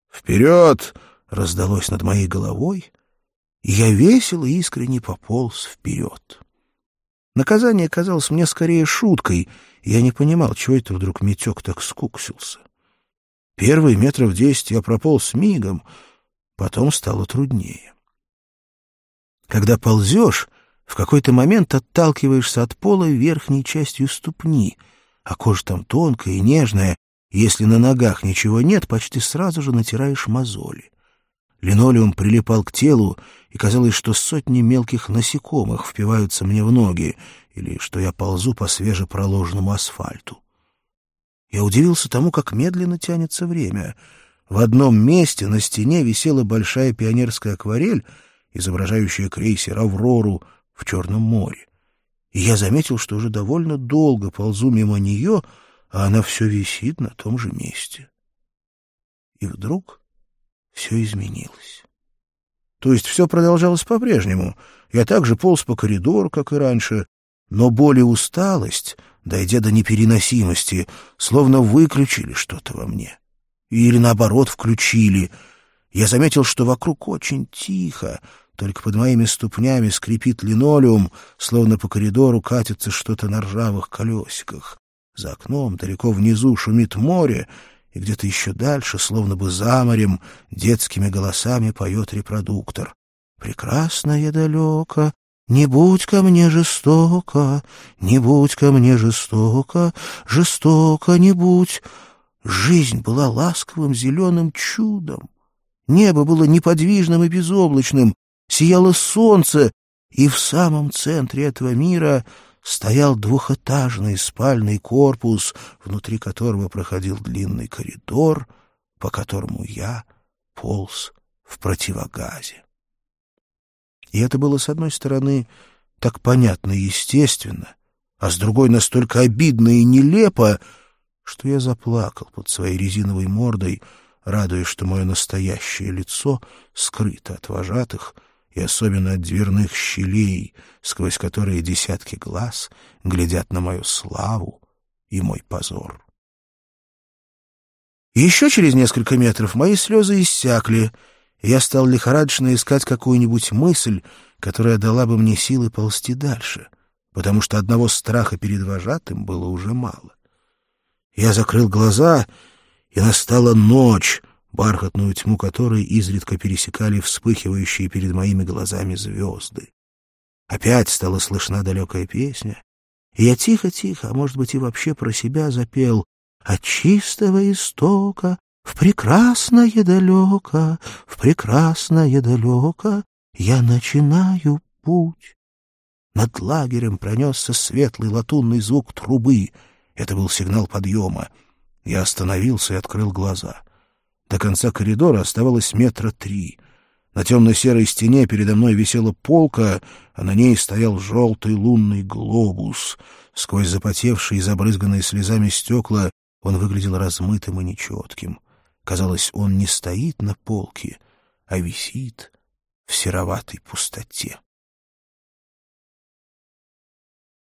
«Вперед!» — раздалось над моей головой, и я весело и искренне пополз вперед. Наказание казалось мне скорее шуткой, и я не понимал, чего это вдруг Митек так скуксился. Первые 10 метров я прополз мигом, потом стало труднее. Когда ползешь, в какой-то момент отталкиваешься от пола верхней частью ступни, а кожа там тонкая и нежная, и если на ногах ничего нет, почти сразу же натираешь мозоли. Линолеум прилипал к телу, и казалось, что сотни мелких насекомых впиваются мне в ноги, или что я ползу по свежепроложенному асфальту. Я удивился тому, как медленно тянется время. В одном месте на стене висела большая пионерская акварель, изображающая крейсер «Аврору» в Черном море. И я заметил, что уже довольно долго ползу мимо нее, а она все висит на том же месте. И вдруг все изменилось. То есть все продолжалось по-прежнему. Я также полз по коридору, как и раньше, но боль и усталость, дойдя до непереносимости, словно выключили что-то во мне. Или, наоборот, включили. Я заметил, что вокруг очень тихо, только под моими ступнями скрипит линолеум, словно по коридору катится что-то на ржавых колесиках. За окном далеко внизу шумит море, и где-то еще дальше, словно бы за морем, детскими голосами поет репродуктор. «Прекрасное далеко, не будь ко мне жестоко, не будь ко мне жестоко, жестоко не будь». Жизнь была ласковым зеленым чудом. Небо было неподвижным и безоблачным, сияло солнце, и в самом центре этого мира стоял двухэтажный спальный корпус, внутри которого проходил длинный коридор, по которому я полз в противогазе. И это было, с одной стороны, так понятно и естественно, а с другой настолько обидно и нелепо, что я заплакал под своей резиновой мордой, радуясь, что мое настоящее лицо скрыто от вожатых и особенно от дверных щелей, сквозь которые десятки глаз глядят на мою славу и мой позор. Еще через несколько метров мои слезы иссякли, и я стал лихорадочно искать какую-нибудь мысль, которая дала бы мне силы ползти дальше, потому что одного страха перед вожатым было уже мало. Я закрыл глаза, и настала ночь, бархатную тьму которой изредка пересекали вспыхивающие перед моими глазами звезды. Опять стала слышна далекая песня, и я тихо-тихо, а может быть и вообще про себя запел: «От чистого истока в прекрасное далеко, в прекрасное далеко я начинаю путь». Над лагерем пронесся светлый латунный звук трубы. Это был сигнал подъема. Я остановился и открыл глаза. До конца коридора оставалось 3 метра. На темно-серой стене передо мной висела полка, а на ней стоял желтый лунный глобус. Сквозь запотевшие и забрызганные слезами стекла он выглядел размытым и нечетким. Казалось, он не стоит на полке, а висит в сероватой пустоте.